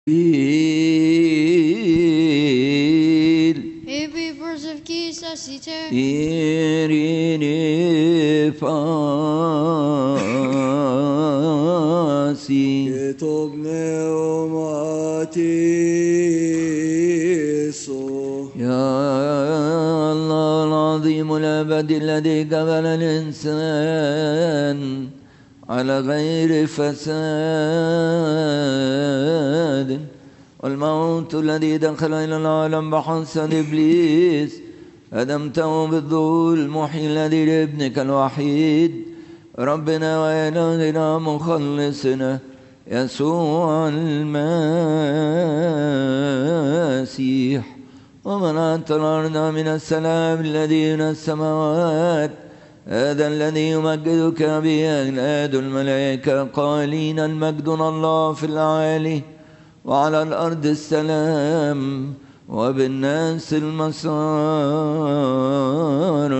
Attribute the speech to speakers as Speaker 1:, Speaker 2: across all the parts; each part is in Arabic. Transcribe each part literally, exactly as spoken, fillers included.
Speaker 1: Ebi persevkisa siter.
Speaker 2: Irini fasi.
Speaker 3: كتب نعماتيسو.
Speaker 2: يا الله العظيم الأبدي الذي قبل الإنسان على غير فساد، والموت الذي دخل إلى العالم بحسد إبليس هدمته بالظلم، محيي الذي لابنك الوحيد ربنا وإلهنا مخلصنا يسوع المسيح، ومن أنطلقنا من السلام الذي من السماوات، هذا الذي يمجدك به أجناد الملائكة قائلين المجد الله في الأعالي وعلى الأرض السلام وبالناس المسار.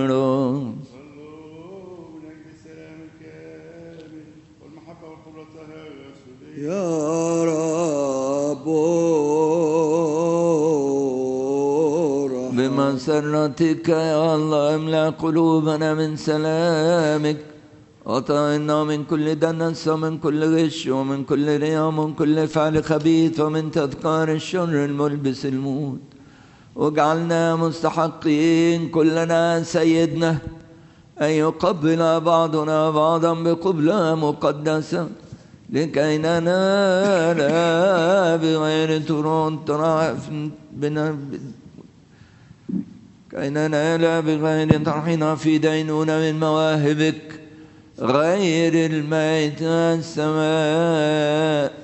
Speaker 3: يا رب
Speaker 2: بمسرتك يا الله املأ قلوبنا من سلامك، وطهرنا من كل دنس ومن كل غش ومن كل رياء ومن كل فعل خبيث ومن تذكار الشر الملبس الموت، واجعلنا مستحقين كلنا سيدنا أن يقبل بعضنا بعضا بقبلة مقدسة، لكي ننال بغير تراب كي ننال بغير طرحنا في دينونة من مواهبك غير المائدة السماء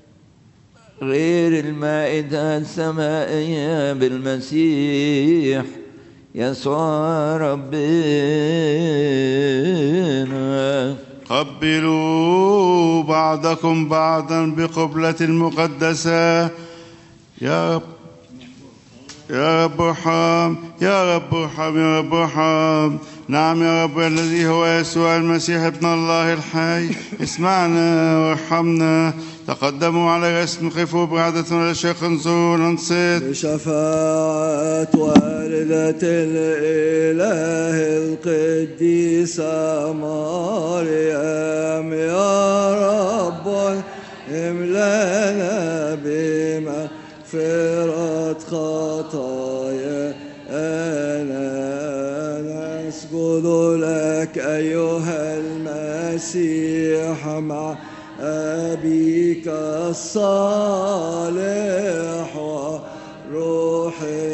Speaker 2: غير المائدة السمائية بالمسيح يسوع ربنا.
Speaker 4: قبلوا بعضكم بعضا بقبلة مقدسة. يا رب يا رب ارحم، يا رب ارحم، يا رب ارحم. نعم يا رب الذي هو يسوع المسيح ابن الله الحي، اسمعنا وارحمنا. تقدموا على رسم خفوا بعادة للشيخ انظروا ننصت.
Speaker 3: بشفاعة والدة الإله القديسة مريم، يا رب املأنا بمغفرة خطايا أنا نسجد لك أيها المسيح مع أبيك الصالح وروح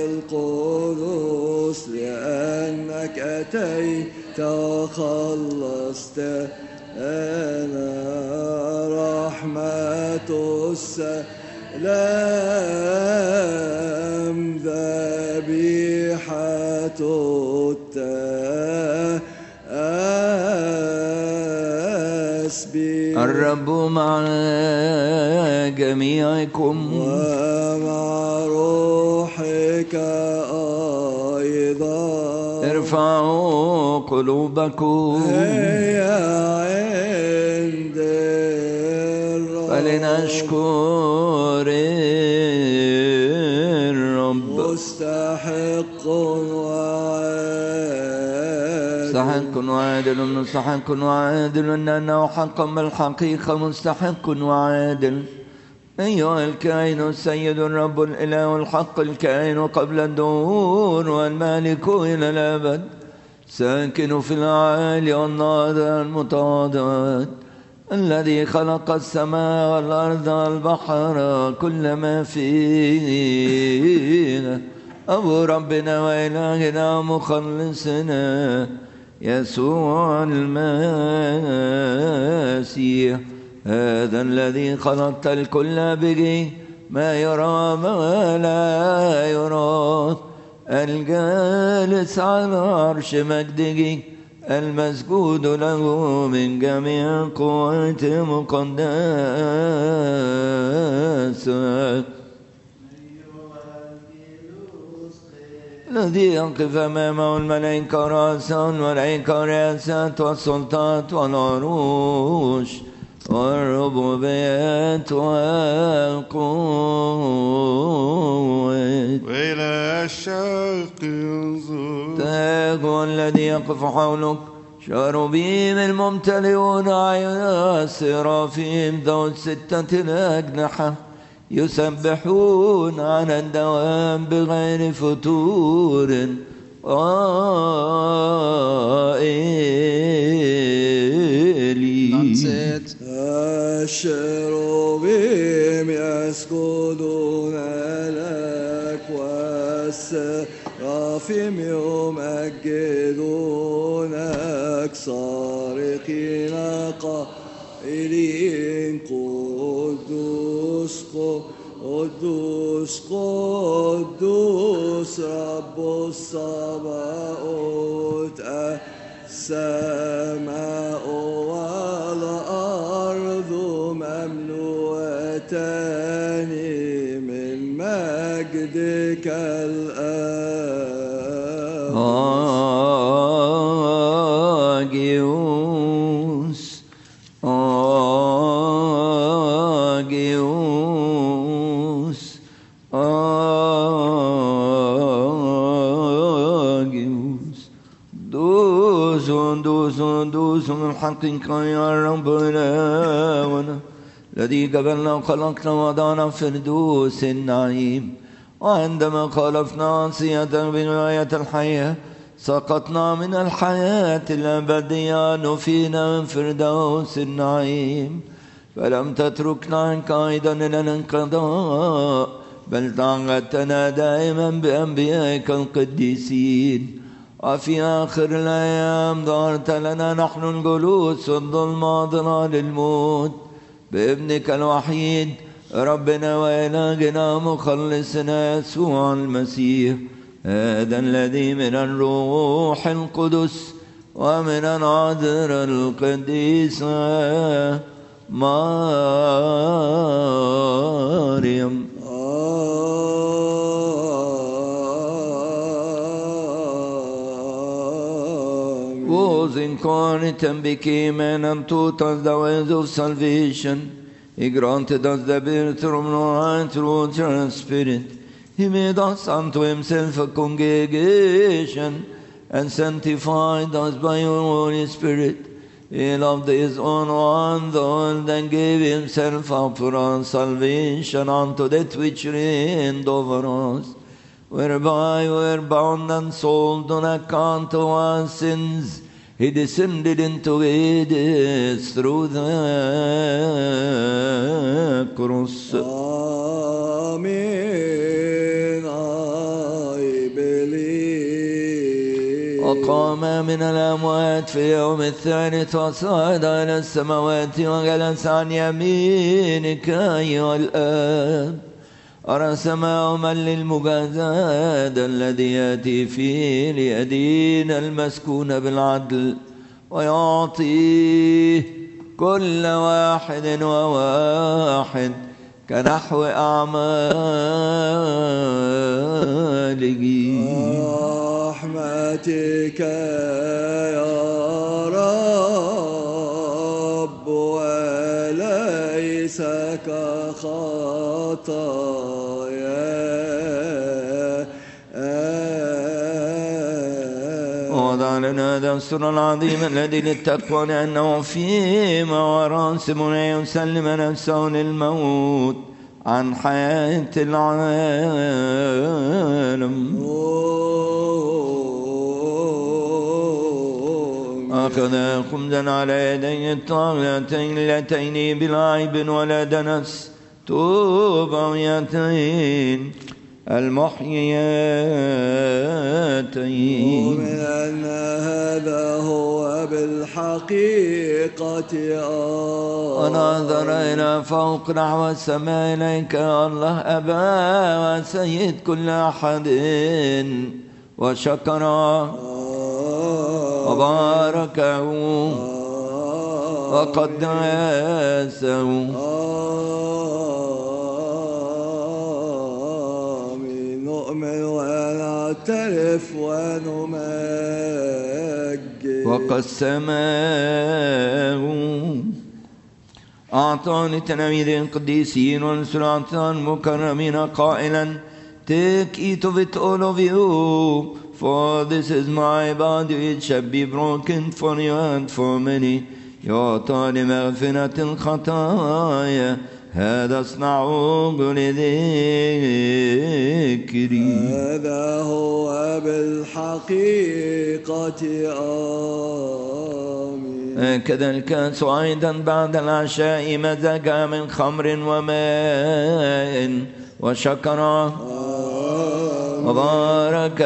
Speaker 3: القدس، لأنك أتيت وخلصت أنا رحمة السلام ذبيحة التسبيح.
Speaker 2: الرب مع جميعكم
Speaker 3: ومع روحك أيضا.
Speaker 2: ارفعوا قلوبكم
Speaker 3: هي عند الرب
Speaker 2: فلنشكر الرب.
Speaker 3: مستحق وعادل
Speaker 2: مستحق وعادل مستحق وعادل أنه حقا بالحقيقة مستحق وعادل. أيها الكائن السيد الرب الإله الحق الكائن قبل الدهور والمالك إلى الأبد، ساكن في العالي والناظر المتواضع، الذي خلق السماء والأرض والبحر كل ما فيها، أبو ربنا وإلهنا مخلصنا يسوع المسيح، هذا الذي خلقت الكل به، ما يرى ما لا يرى، الجالس على عرش مجده، المسجود له من جميع قوات مقدسة، الذي يقف أمامه الملائكة رأسا والملائكة رأسات والسلطات والعروش والربوبية والقوة
Speaker 4: وإلى الشرق ينظر.
Speaker 2: تاج الذي يقف حولك شاروبيم الممتلئون أعين السرافيم ذو الستة الأجنحة يسبحون على الدوام بغير فتور قائلين
Speaker 3: الشروبيم يسجدون لك والسرافيم يمجدونك صارخين قائلين قدوس قدوس قدوس رب السماوات السماء والأرض مملوءتان من مجدك
Speaker 2: آجيوس آجيوس آجيوس دوس دوس دوس من حقك يا رب إلهنا الذي قبلنا وخلقنا وضعنا في فردوس النعيم وعندما خالفنا عصيتك بغاية الحياة سقطنا من الحياة الأبدية نفينا من فردوس النعيم فلم تتركنا عنك أيضا إلى الانقضاء بل تعهدتنا دائما بأنبيائك القديسين وفي آخر الأيام ظهرت لنا نحن الجلوس الظلمة ظلال الموت بابنك الوحيد ربنا وإلهنا مخلصنا يسوع المسيح هذا الذي من الروح القدس ومن العذراء القديسة مريم was incarnate and became man and taught us the ways of salvation. He granted us the birth from light through water and spirit. He made us unto himself a congregation and sanctified us by your Holy Spirit. He loved his own one world and gave himself up for our salvation unto that which reigned over us, whereby we were bound and sold on account of our sins. He descended into Hades through the cross.
Speaker 3: Amen. I believe.
Speaker 2: وقام من الأموات في اليوم الثالث وصعد إلى السماوات وجلس عن يمينك أيها الآب. أرسم يوما للمجازات الذي يأتي فيه ليدين المسكون بالعدل ويعطيه كل واحد وواحد كنحو أعماله.
Speaker 3: رحمتك يا رب وليس كخطايا.
Speaker 2: وضع لنا هذا السر العظيم الذي للتقوى لأنه فيما وراسمنا يسلم نفسه للموت عن حياة العالم. أخذ خبزا على يدي الطاغيتين اللتين بلا عيب ولا دنس طوبيتين المحييتين.
Speaker 3: ومن أن هذا هو بالحقيقة
Speaker 2: ونظر إلى فوق نحو السماء إليك يا الله أبا وسيد كل أحد وشكره وباركه وقدسه.
Speaker 3: آمين. نؤمن ونعترف ونمجد.
Speaker 2: وقسمه أعطاني تلاميذ القديسين والسلاطان مكرمين قائلا Take, eat of it, all of you, for this is my body, it shall be broken for you and for many. يعطى لمغفرة الخطايا هذا اصنعوه لذكري.
Speaker 3: هذا هو بالحقيقة آمين.
Speaker 2: كذا الكاس أيضا بعد العشاء مزجا من خمر وماء وشكر وبارك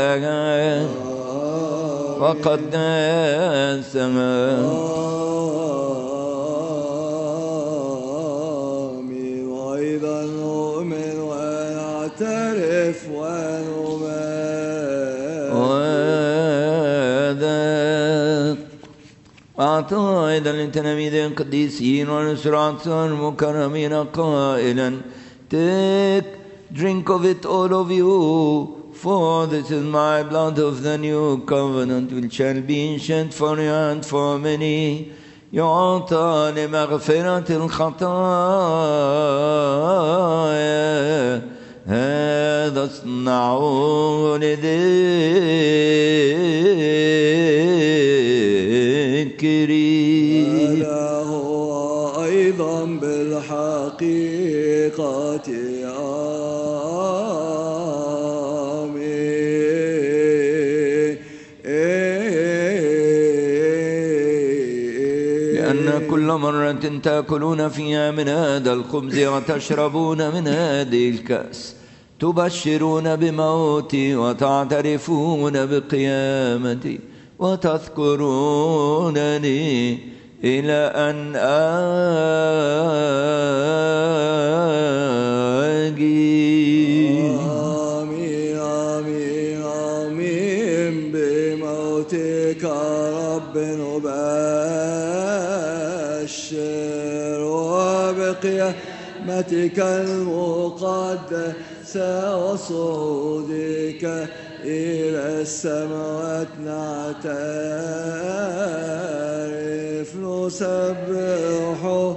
Speaker 2: وقدس
Speaker 3: وأيضا نؤمن ونعترف ونمات.
Speaker 2: وهذا أعطى أيضا للتلاميذ القديسين والسلاطان المكرمين قائلا Take, drink of it, all of you, for this is my blood of the new covenant, which shall be shed for you and for many. يعطى لمغفرة الخطايا هذا اصنعوه لذكري.
Speaker 3: هذا هو أيضا بالحقيقة
Speaker 2: كل مرة تأكلون فيها من هذا الخبز وتشربون من هذه الكأس تبشرون بموتي وتعترفون بقيامتي وتذكرونني إلى أن آجي.
Speaker 3: آمين آمين آمين. بموتك رب نبشر وبقيامتك المقدسة وصعودك إلى السماوات نعترف نسبحك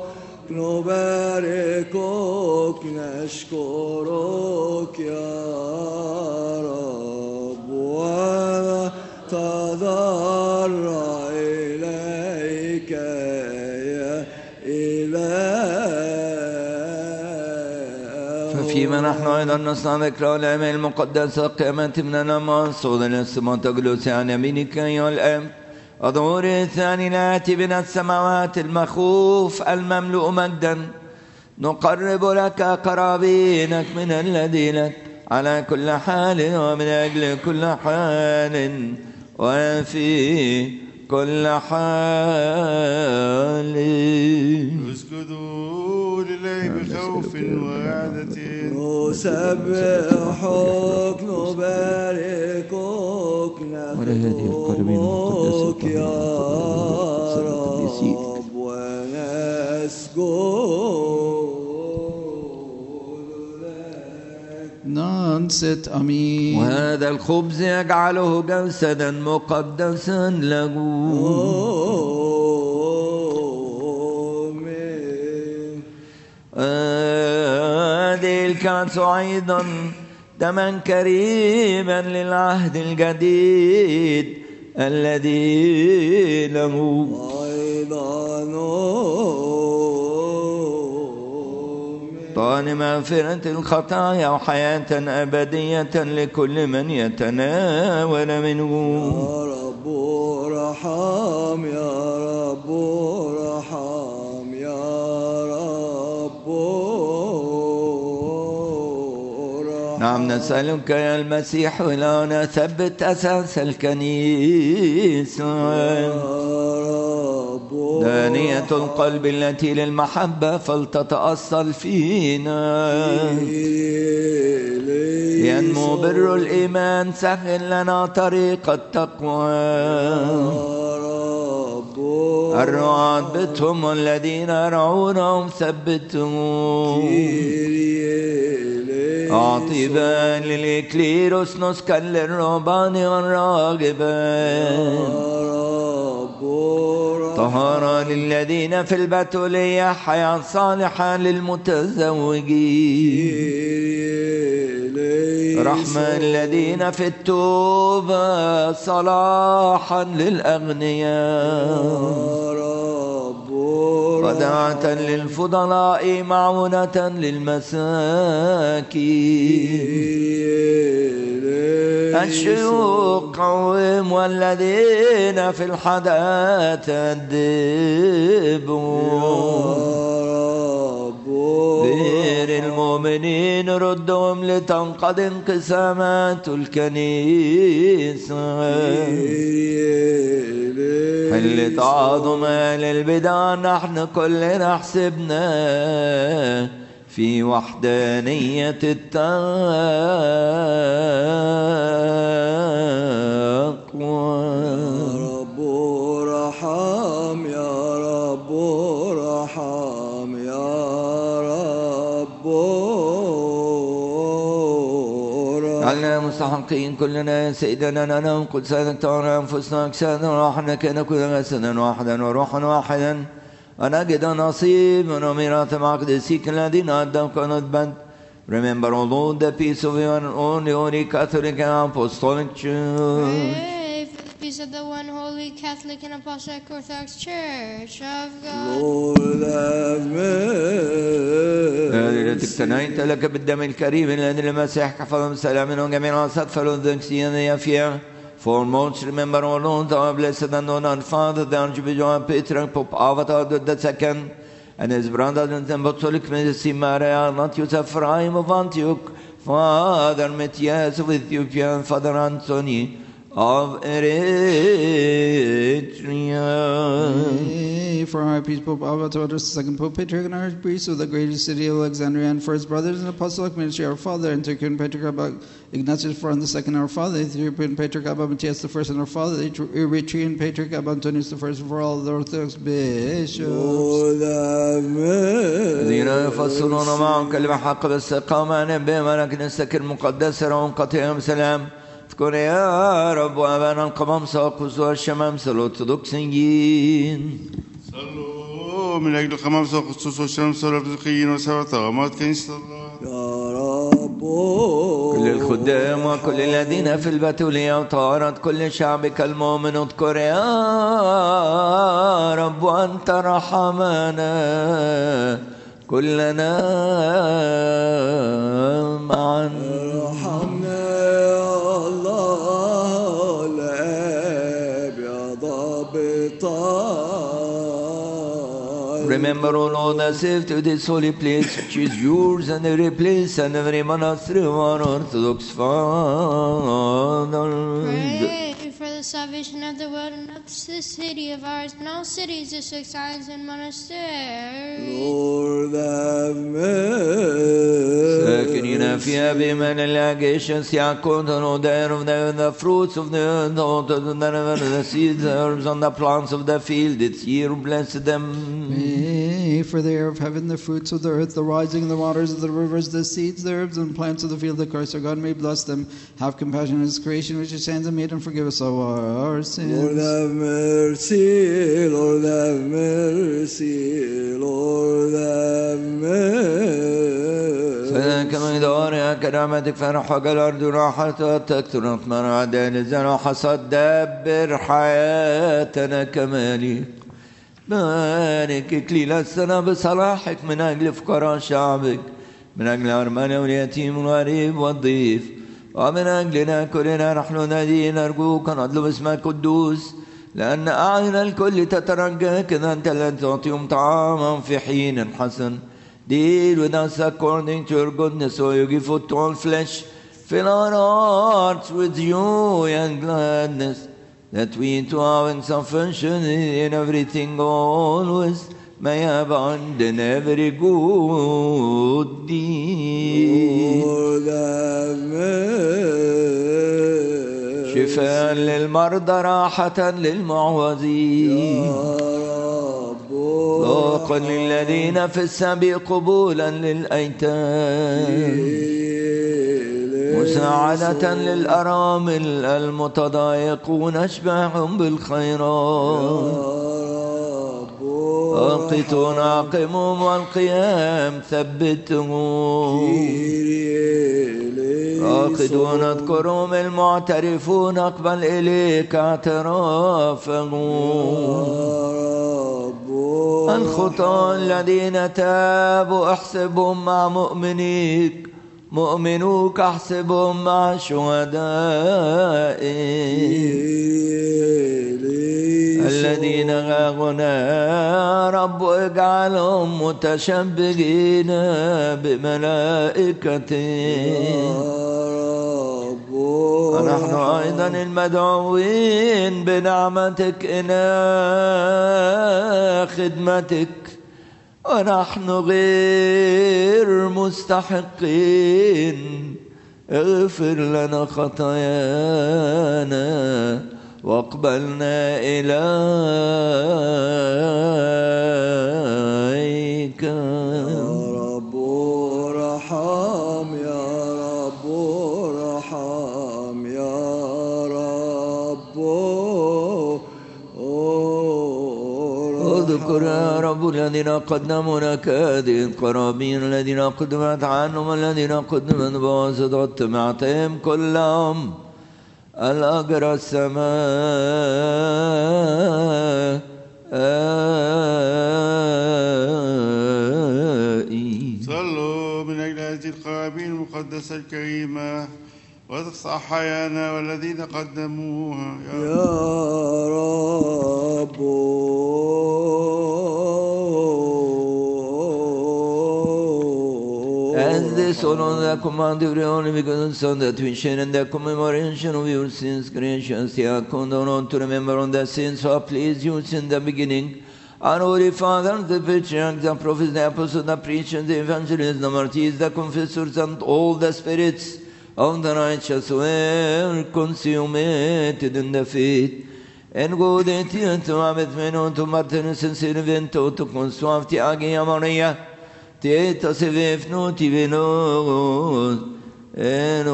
Speaker 3: نباركك نشكرك يا رب ونتضرع إليك يا إله.
Speaker 2: ففيما نحن أيضا نصنع ذكرى الأعمال المقدسة قيامة مننا منصودا للسماء تجلس عن يمينك أيها الآب. الظهور الثاني الآتي من السماوات المخوف المملوء مجدا نقرب لك قرابينك من الذي لك على كل حال ومن أجل كل حال وفي كل حال.
Speaker 4: اسجدوا لله بخوف وعادة
Speaker 3: نسبحك نباركك نخدمك يا رب ونسجد لك.
Speaker 5: ننصت أمين.
Speaker 2: وهذا الخبز يجعله جسدا مقدسا له. هذه الكأس أيضا دما كريما للعهد الجديد الذي له
Speaker 3: أيضا
Speaker 2: طال مغفرة الخطايا وحياة أبدية لكل من يتناول منه.
Speaker 3: يا رب ارحم يا رب ارحم يا رب ارحم.
Speaker 2: نعم نسألك يا المسيح ولا ثبت أساس الكنيسة دانية القلب التي للمحبة فلتتأصل فينا لينمو بر الإيمان. سهل لنا طريق التقوى. الرعاة بتهم والذين يرعونهم ثبتهم. أعطي بال للإكليروس نسكا للرهبان والراغبان. طهارة للذين في البتولية، حياة صالحة للمتزوجين، رحمة الذين في التوبة، صلاحا للأغنياء، وداعة للفضلاء، معونة للمساكين، الشيوخ قوم، والذين في الحداث أدبوا، غير المؤمنين ردهم لتنقضي انقسامات الكنيسة، حل تعاظم أهل البدع، نحن كلنا حسبنا في وحدانية التقوى.
Speaker 3: يا رب ارحم، يا رب ارحم، يا رب ارحم.
Speaker 2: علنا مستحقين كلنا يا سيدنا أن ننقل سادك تعالى أنفسنا أجسادا واحدة، كي نكون جسدا واحدا وروحا واحدا، ونجد نصيبا وميراث مع قدسيك الذين أدوك ونتبد. Remember, O Lord, the peace of your only holy Catholic and Apostolic Church.
Speaker 1: Pray for the peace of the one holy Catholic and Apostolic Orthodox Church of God.
Speaker 3: Lord have mercy.
Speaker 2: التي اقتنيت لك بالدم الكريم الذي المسيح كفر سلام وجميع صدفة الذكسية فيها. Foremost, remember, O Lord, our blessed and honored Father, the Archbishop Peter, Pope Avatar the Second, and his brother and Apostolic Medicine Maria, not Joseph Ephraim of Antioch, Father Matthias of Ethiopia, and Father Anthony of Eritrea.
Speaker 5: For our peace, Pope Avatar, the second Pope Patriarch and Archpriest of the greatest city of Alexandria, and for his brothers in the apostolic ministry, our Father, Antiochian Patriarch Abba Ignatius the the second, our Father, Ethiopian Patriarch Abba Matthias the first, and our Father, the Eritrean Patriarch Abba Antonius the first, for all the Orthodox bishops.
Speaker 3: Lord have mercy.
Speaker 2: الذين يفصلون معهم كلمة حق باستقامة، نبي ملك نستك المقدس رهم قطيعهم سلام. اذكر يا رب وأبانا القمامسة وقصوى الشمامسة الأرثوذكسيين.
Speaker 4: صلوا من أجل القمامسة وقصوى الشمامسة الأرثوذكسيين وسبع طغمات كنيسة الله.
Speaker 3: يا رب
Speaker 2: كل الخدام وكل الذين في البتولية وطهارة كل شعبك المؤمن، اذكر يا رب وأنت رحمنا كلنا معا.
Speaker 3: ارحمنا يا الله الآب يا ضابطا.
Speaker 2: Remember, O Lord, the safety of this holy place, which is yours, and every place and every monastery of our Orthodox fathers.
Speaker 1: Pray for the salvation of the world and of this city of ours, and all cities, districts, islands, and monasteries.
Speaker 3: Lord have mercy.
Speaker 2: ساكنين فيها بإيمان allegations يعقون the of the, the fruits of the earth, the seeds, the herbs, and the plants of the field. This year bless them.
Speaker 5: Pray for the air of heaven, the fruits of the earth, the rising of the waters of the rivers, the seeds, the herbs, and plants of the field, that Christ our God may bless them. Have compassion on his creation, which his hands have made, and forgive us all our sins.
Speaker 3: Lord have mercy, Lord have mercy, Lord have mercy.
Speaker 2: كما يدور كرامتك فرحك الأرض راحتها تكثر أطمار عدال الزرع حصد دبر حياتنا كمالي. بارك إكليل السنة بصلاحك من أجل فقراء شعبك، من أجل أرملة واليتيم والغريب والضيف، ومن أجلنا كلنا نحن نادين نرجوك نطلب اسمك القدوس، لأن أعين الكل تترجاك إذا أنت لن تعطيهم طعاما في حين حسن. Deal with us according to your goodness, so you give food to all flesh. Fill our hearts with joy and gladness, that we too having sufficient in everything always may abound in every good deed.
Speaker 3: Lord have mercy.
Speaker 2: شفاء للمرضى راحة للمعوذين، ذوقا للذين في السبي قبولا للأيتام، مساعدة للأرامل المتضايقون أشباعهم بالخيرات، ساقطون عقمهم والقيام ثبتهم راقدون اذكرهم المعترفون اقبل إليك اعترافهم الخطاة الذين تابوا احسبهم مع مؤمنيك مؤمنوك احسبهم مع شهدائك الذين غاغنا رب اجعلهم متشبهين بملائكته ونحن أيضا المدعوين بنعمتك إلى خدمتك ونحن غير مستحقين اغفر لنا خطايانا واقبلنا إليك
Speaker 3: يا رب ارحم يا رب ارحم يا رب
Speaker 2: اذكر يا رب الذين قدموا لك هذه القرابين الذين قدمت عنهم الذين قدمت بواسطة معتهم كلهم الأجر السماء
Speaker 4: صلوا من أجل هذه القرابين المقدسة الكريمة وتقطع حيانا والذين قدموها يا,
Speaker 3: يا رب
Speaker 2: As this all on the command of the only because so that we share in the commemoration of your sins, gracious, Yaakon, to remember on the sins who have pleased you since the beginning. Our Holy Father, the patriarchs, the prophets, the apostles, the preachers, the evangelists, the martyrs, the confessors, and all the spirits of the righteous were consummated in the faith. En godhet to Amet Meno to Martinus and Silvento to Consuavti Agia Maria. Tieta se vefnuti venos en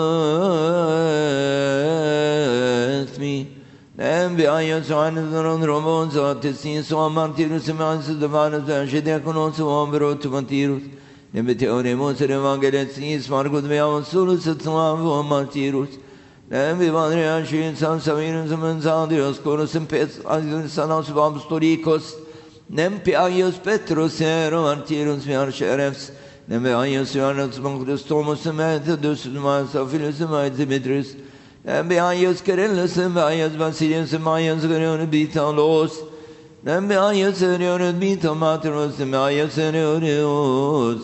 Speaker 2: omasmi. Nem beayas anadron romons artisin so martirus mans divanus angedekonos ombro to martirus. Nem beteoremos evangelistis margud meavos solus et slavo martirus. Nem bevandria shin san savinus mensadios coros in pets sanos apostolitos. Nem piaios Petrus ero martirus miar sheriffs. Nem beaios Johannes Mancus Thomas Methodus Masophilis Demetrius. Nem beaios Carellus beaios Basilius beaios Garion Bitalos. Nem beaios Arion Bita Materus beaios Arionius.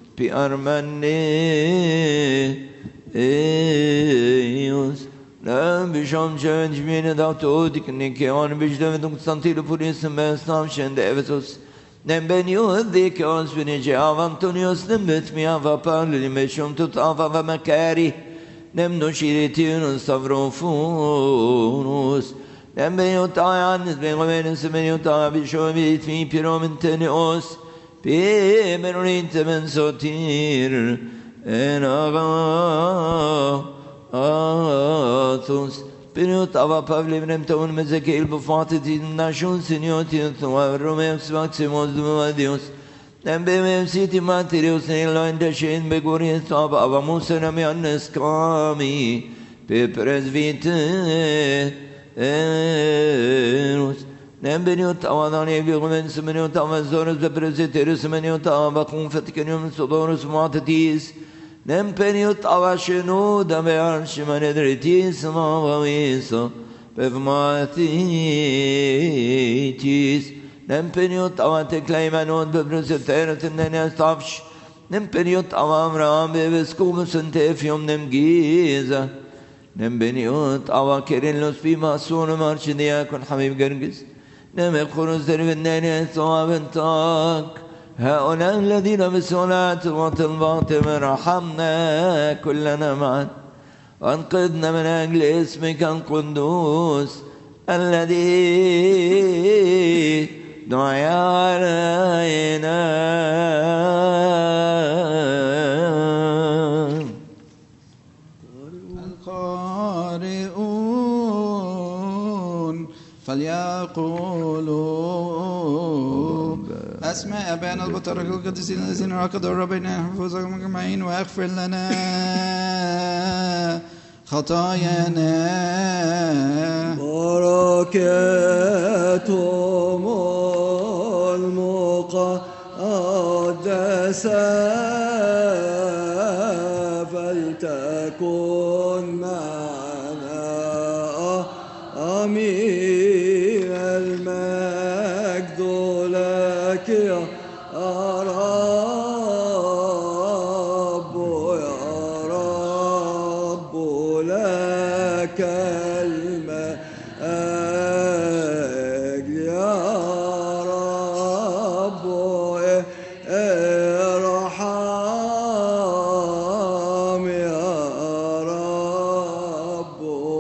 Speaker 2: Piarmane Nem bisham change mine dautodik Nikeon bishdem Constantinopoulos Mestam Shend Ephesus. Nem benio dikos vinige Antonius nem betmiava parli meshum tut ava makari. Nem noshiritinus stavrofunus. Nem benio tayanis bengomenis benio tabishomit mi piromintenios. Pi menorintem sotir en aga Athos, Pinut Ava Pavlivnem Ton Mezekiel Bufatiti Nashun Siniotin Romex Maximus Dumadius, and Bemem City Materius Nela the Shin Begorius of Avamus and Amianes Kami, Pepres Vite, Nembeniut Avanani Vigumens Minut Amazorus, the Presiteris Minut Avacum Faticanium Sodorus Matatis. Nem peniut avashenu da bear shimanedritis mavaviso pevmatitis. Nem peniut avate claimanot bebruseteret in the nestavsh. Nem peniut avamram bebescumus and tefium nem giza. Nem peniut avakerillos bima sunum archidiakon Habib Gergis. Nem ekhurus dervinene soaventak. هؤلاء الذين بالصلاة وطلبات رحمنا كلنا معا وانقذنا من أجل اسمك القدوس الذي دعي علينا.
Speaker 5: القارئون فليقولوا أسماء أبائنا البطاركة القديسين الذين ركضوا ربنا يحفظهم أجمعين ويغفر لنا خطايانا.
Speaker 3: بركاتهم المقدسة فلتكن معنا آمين. المجد لك يا رب يا رب لك المجد يا رب ارحم يا رب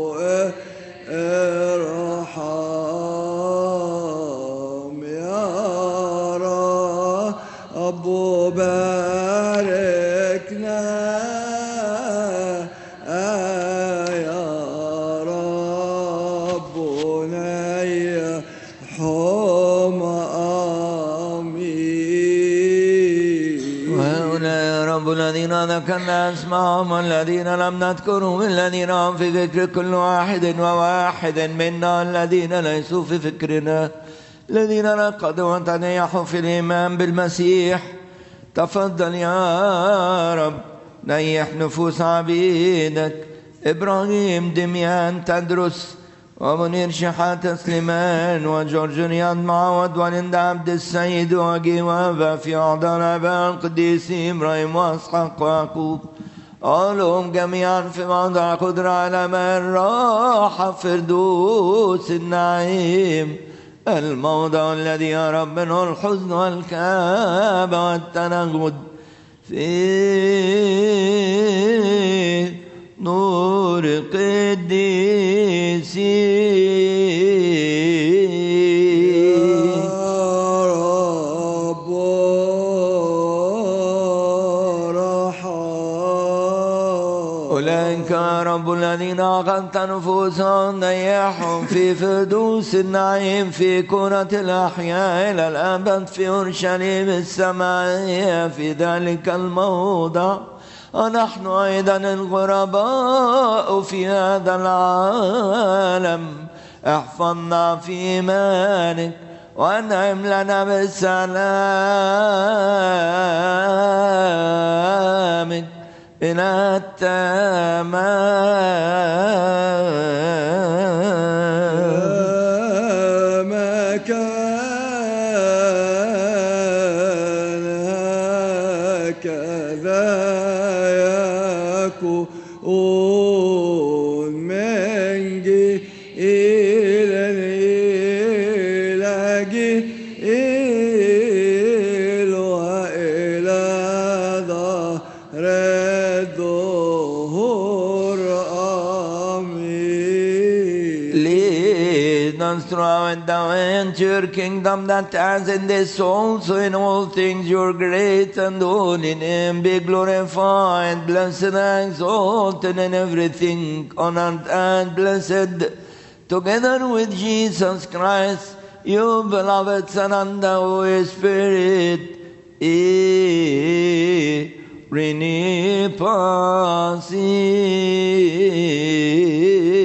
Speaker 3: ارحم يا رب باركنا يا رب نيحهم آمين.
Speaker 2: وهؤلاء يا رب الذين ذكرنا أسماءهم والذين لم نذكرهم الذين هم في ذكر كل واحد وواحد منا الذين ليسوا في فكرنا الذين رقدوا وتنيحوا في الإيمان بالمسيح. تفضل يا رب نيح نفوس عبيدك إبراهيم دميان تدرس ومنير شحاتة سليمان وجورج رياض معود ولند عبد السيد وجوابة في أعضاء الآباء القديسين إبراهيم وإسحاق ويعقوب أولهم جميعا في موضع قدرة على ما الراحة فردوس النعيم الموضع الذي يا رب منه الحزن والكآبة والتنغد في نور قديسين.
Speaker 3: يا رب ارحم
Speaker 2: أولئك يا رب الذين أخذت نفوسهم نيحهم في فردوس النعيم في كرة الأحياء إلى الأبد في أورشليم السماوية في ذلك الموضع. ونحن أيضا الغرباء في هذا العالم احفظنا في إيمانك وأنعم لنا بسلامك إلى التمام.
Speaker 3: ما كان هكذا يكون من جيل إلى جيل وإلى ظهر الدهور آمين.
Speaker 2: Lead us throughout the way into your kingdom that as in this also in all things your great and holy name be glorified, blessed and exalted in everything, honored and blessed, together with Jesus Christ, you beloved Son and the Holy Spirit, Irene Pasi.